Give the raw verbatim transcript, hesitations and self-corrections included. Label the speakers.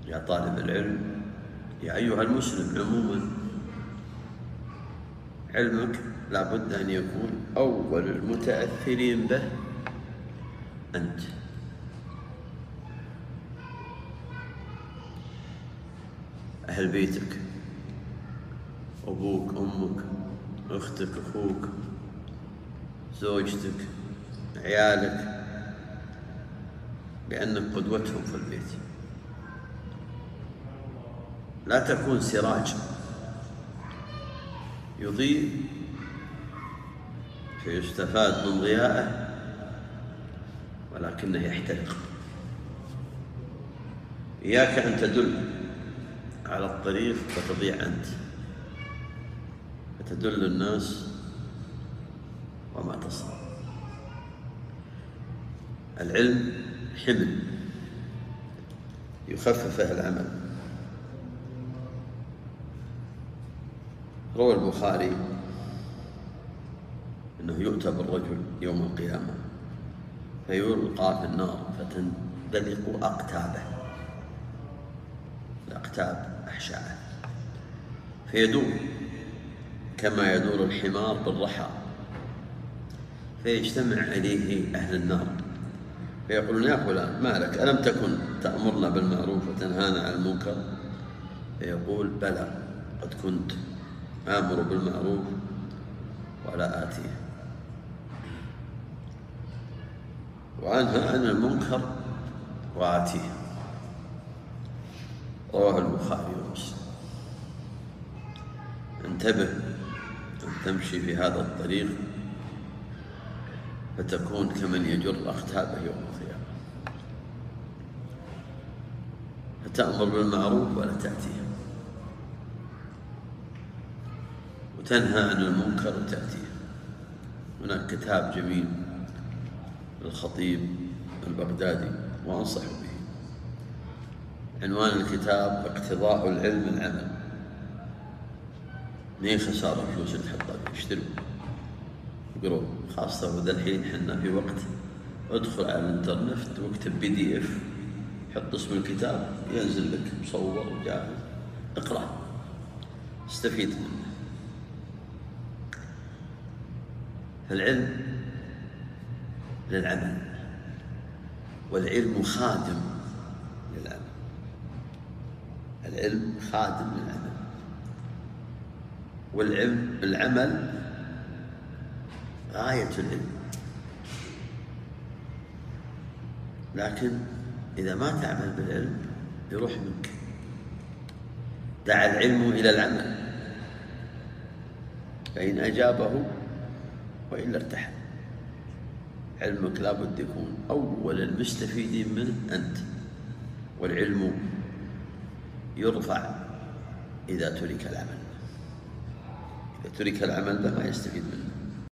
Speaker 1: يا طالب العلم، يا أيها المسلم عموما، علمك لابد أن يكون أول المتأثرين به أنت. أهل بيتك، أبوك، أمك، أختك، أخوك، زوجتك، عيالك، لأنك قدوتهم في البيت. لا تكون سراج يضيء فيستفاد من ضيائه ولكنه يحترق. إياك أن تدل على الطريق فتضيع أنت، فتدل الناس وما تصل. العلم حمل يخففه العمل. روى البخاري أنه يؤتى بالرجل يوم القيامة فيلقى في النار فتندلق أقتابه، الأقتاب أحشاءه، فيدور كما يدور الحمار بالرحى، فيجتمع إليه أهل النار فيقولون: يا فلان ما لك، ألم تكن تأمرنا بالمعروف وتنهانا عن المنكر؟ فيقول: بلى، قد كنت آمر بالمعروف ولا آتيه، وأنهى عن المنكر وآتيه. رواه البخاري ومسلم. انتبه أن تمشي في هذا الطريق فتكون كمن يجر أقتابه يوم القيامة، فتأمر بالمعروف ولا تأتيه، وتنهى عن المنكر وتأتيه. هناك كتاب جميل للخطيب البغدادي وأنصح به، عنوان الكتاب: اقتضاء العلم العمل. ليه خسارة فلوس تحطها فيه؟ اشتروا اقروا، خاصة وذا الحين حنا في وقت ادخل على الانترنت واكتب بي دي اف، حط اسم الكتاب ينزل لك مصور وجاهز، اقرأ استفيد منه. فالعلم للعمل، والعلم خادم للعمل. العلم خادم للعمل، والعلم العمل غاية العلم. لكن إذا ما تعمل بالعلم يروح منك. دعا العلم إلى العمل فإن أجابه وإلا ارتحل. علمك لابد يكون أول المستفيدين منه أنت، والعلم يرفع إذا ترك العمل. إذا ترك العمل به ما يستفيد منه.